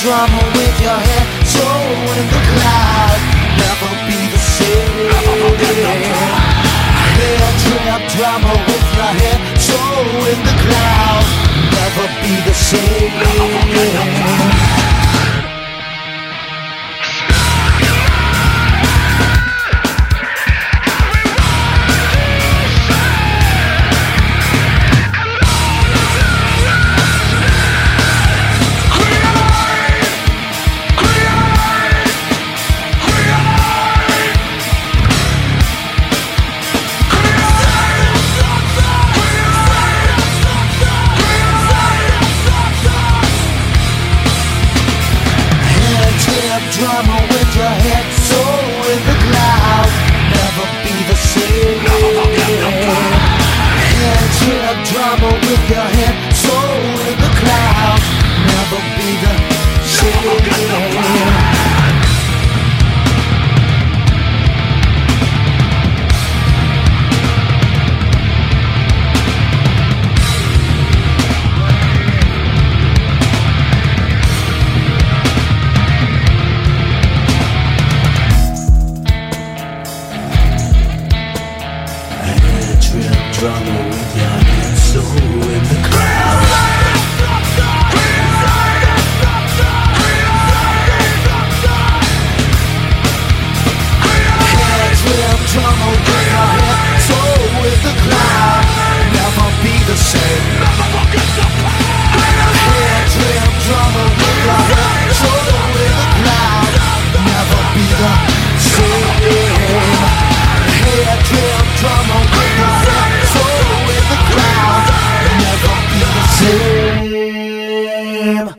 drama with your head so in the cloud. Never be the same. Head trip drama with your head so in the cloud. Never be the same. Drama with your head so in the cloud. Never be the same. Head trip drama with your head so in the cloud. Never be the same. Drama with your head so in the cloud. Head trip drama with your head so in the cloud. Never be the same. Head trip drama with your head so in the cloud. Never be the same. Head trip drama with your head so in the cloud. Never be the same.